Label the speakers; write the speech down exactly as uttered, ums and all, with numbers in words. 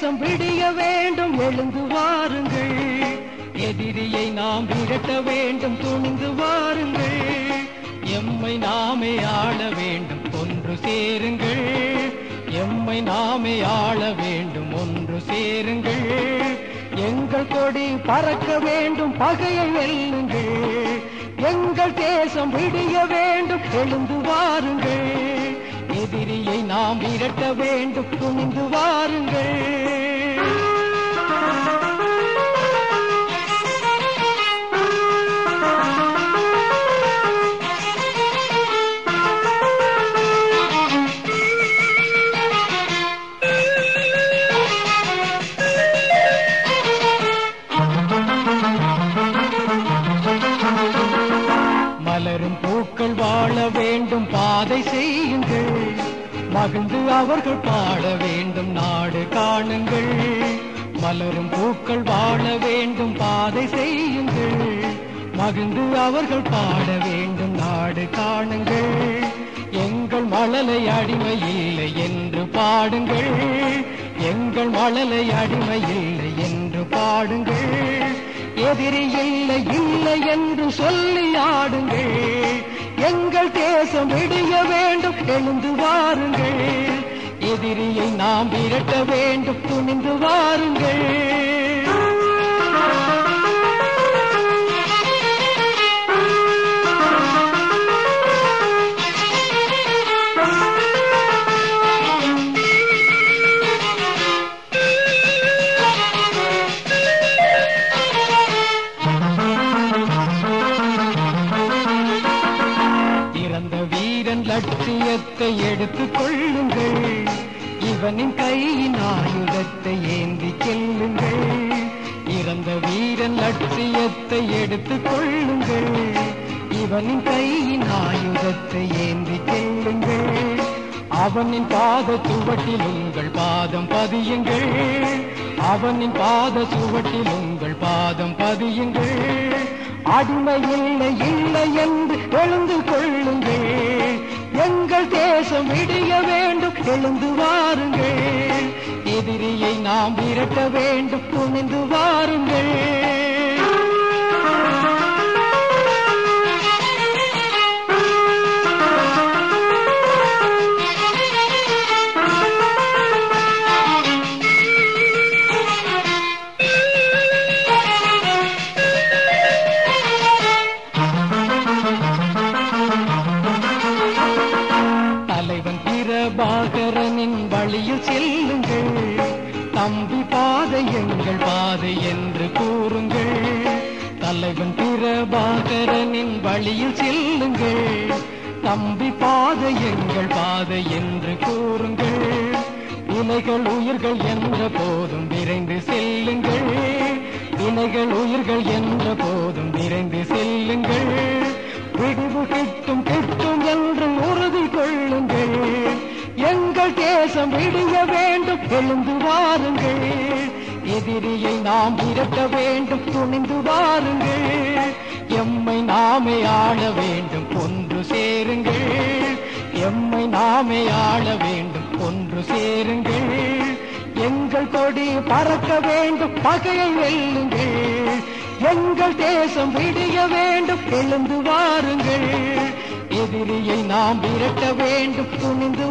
Speaker 1: தேசம் விடிய வேண்டும், எழுந்து வாருங்கள். எதிரியை நாம் விரட்ட வேண்டும், துணிந்து வாருங்கள். எம்மை நாமே ஆள வேண்டும், ஒன்று சேருங்கள். எம்மை நாமே ஆள வேண்டும், ஒன்று சேருங்கள். எங்கள் கொடி பறக்க வேண்டும், பகையை வெல்லுங்கள். எங்கள் தேசம் விடிய வேண்டும், எழுந்து வாருங்கள். எதிரியை நாம் விரட்ட வேண்டும், துணிந்து வாருங்கள். மலரும் பூக்கள் வாழ வேண்டும், பாதை செய்யுங்கள். மகிழ்ந்து அவர்கள் பாட வேண்டும், நாடு காணுங்கள். மலரும் பூக்கள் வாழ வேண்டும், பாதை செய்யுங்கள். மகிழ்ந்து அவர்கள் பாட வேண்டும், நாடு காணுங்கள். எங்கள் மழலை அடிமை இல்லை என்று பாடுங்கள். எங்கள் மழலை அடிமை இல்லை என்று பாடுங்கள். எதிரி இல்லை இல்லை என்று சொல்லி ஆடுங்கள். எங்கள் தேசம் விடிய வேண்டும், எழுந்து வாருங்கள். எதிரியை நாம் விரட்ட வேண்டும், துணிந்து வாருங்கள். லட்சியத்தை எடுத்துக் கொள்ளுங்கள். இவனின் கையின் ஆயுதத்தை ஏந்தி செல்லுங்கள். இறந்த வீரன் லட்சியத்தை எடுத்துக் கொள்ளுங்கள். இவனின் கையின் ஆயுதத்தை ஏந்தி செல்லுங்கள். அவனின் பாத சுவட்டில் உங்கள் பாதம் பதியுங்கள். அவனின் பாத சுவட்டில் உங்கள் பாதம் பதியுங்கள். அடிமை இல்லை இல்லை என்று எழுந்து கொள்ளுங்கள். எங்கள் தேசம் விடிய வேண்டும், எழுந்து வாருங்கள். எதிரியை நாம் விரட்ட வேண்டும், துணிந்து வாருங்கள். பிரபாகரனின் வழியில் செல்லுங்கள். தம்பி பாதை எங்கள் பாதை என்று கூறுங்கள். தலைவன் பிரபாகரனின் வழியில் செல்லுங்கள். தம்பி பாதை எங்கள் பாதை என்று கூறுங்கள். வினைகள் உயிர்கள் என்ற போதும் விரைந்து செல்லுங்கள். வினைகள் உயிர்கள் என்ற போதும் விரைந்து செல்லுங்கள். விடிவு கிட்டும் கிட்டும் என்று உறுதி கொள்ளுங்கள். எங்கள் தேசம் விடிய வேண்டும், எழுந்து வாருங்கள். எதிரியை நாம் விரட்ட வேண்டும், துணிந்து வாருங்கள். எம்மை நாமே ஆள வேண்டும், ஒன்று சேருங்கள். எம்மை நாமே ஆள வேண்டும், ஒன்று சேருங்கள். எங்கள் கொடி பறக்க வேண்டும், பகையை வெல்லுங்கள். எங்கள் தேசம் விடிய வேண்டும், எழுந்து வாருங்கள். எதிரியை நாம் விரட்ட வேண்டும், துணிந்து